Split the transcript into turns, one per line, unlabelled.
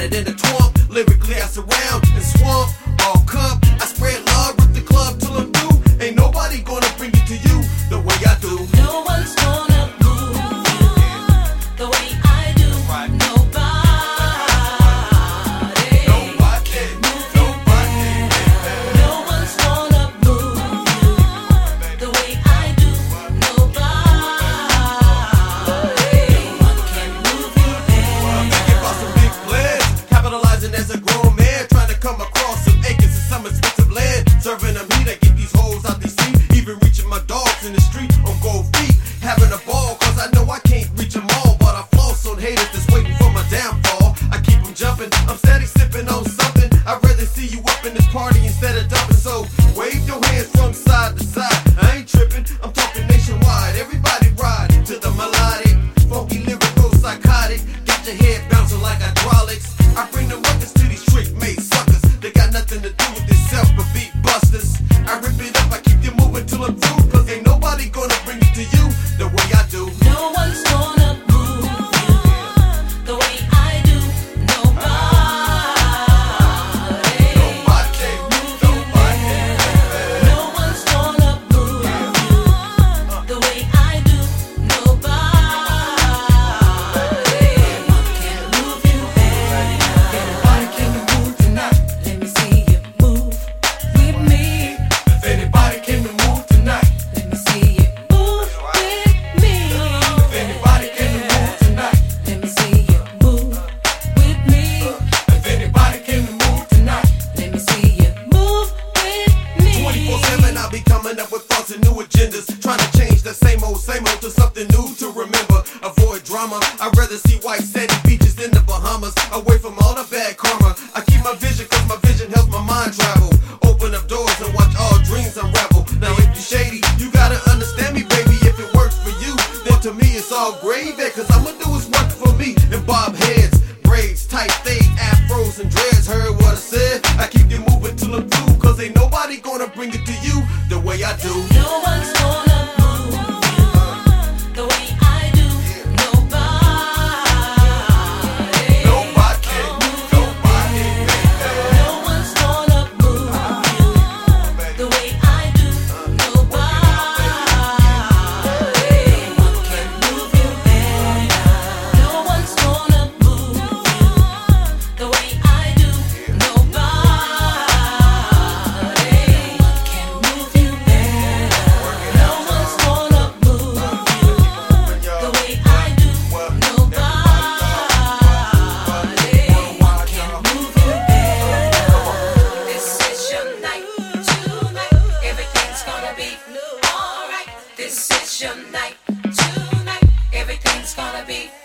it in the twump. Lyrically I surround and swamp. All cup, I spread love, rip the club till I'm through. Ain't nobody gonna bring it to you the way I do.
No one's gonna move you the way I do. Nobody. No one's gonna move you the way I do. Nobody. No one can move you there.
Thinking about some big plans, capitalizing as a grown man, trying to come across some acres and some expensive land. Serving them heat, I get these hoes out these seat. Even reaching my dogs in the street on gold feet. Having a ball, cause I know I can't reach them all. But I floss on haters that's waiting for my downfall. I keep them jumping, I'm steady sipping on something. I'd rather see you up in this party instead of dumping. So wave your hands from side to side. I ain't tripping, I'm talking nationwide. Everybody ride to the melodic, funky, lyrical, psychotic. Got your head bouncing like hydraulics. I bring the ruckus to these trick-made suckers. They got nothing to do with this self but beat busters. I rip it up, I keep you moving till I'm through. Cause ain't nobody gonna bring it to you the way I do.
No one's gonna move you the way I do. Nobody.
Nobody can move you.
No one's gonna move you the way I do. Nobody. No one can move you there.
Anybody can move tonight.
Let me see you move with me.
If anybody came to move tonight.
Let me see you move with me.
If anybody came to move tonight.
Let me see you move with me.
If anybody came to move tonight.
Let me see you move with me.
24/7 I'll be coming up with thoughts and new agendas. Trying to change the same old to something new to remember. Avoid drama, I'd rather see white sandy beaches in the Bahamas. Away from all the bad karma. I keep my vision cause my vision helps my mind travel. Open up doors and watch all dreams unravel. Now if you shady, you gotta understand me baby. If it works for you, then to me it's all gravy. Cause I'ma do what's work for me. And bob heads, braids, tight fades, afros and dreads. Heard what I said? I keep you moving till I'm through. Cause ain't nobody gonna bring it to you the way I do.
No one's gonna move you the way I do. Nobody.
Nobody can, nobody can.
No one's gonna move you the way I do. Nobody. No one can move you there. No one's gonna move you the way I do. Nobody. No one can move you there. No one's gonna move you the way I do. Nobody. No one can move you there. This is your night tonight. Everything's gonna be alright. This is your night tonight. Everything's gonna be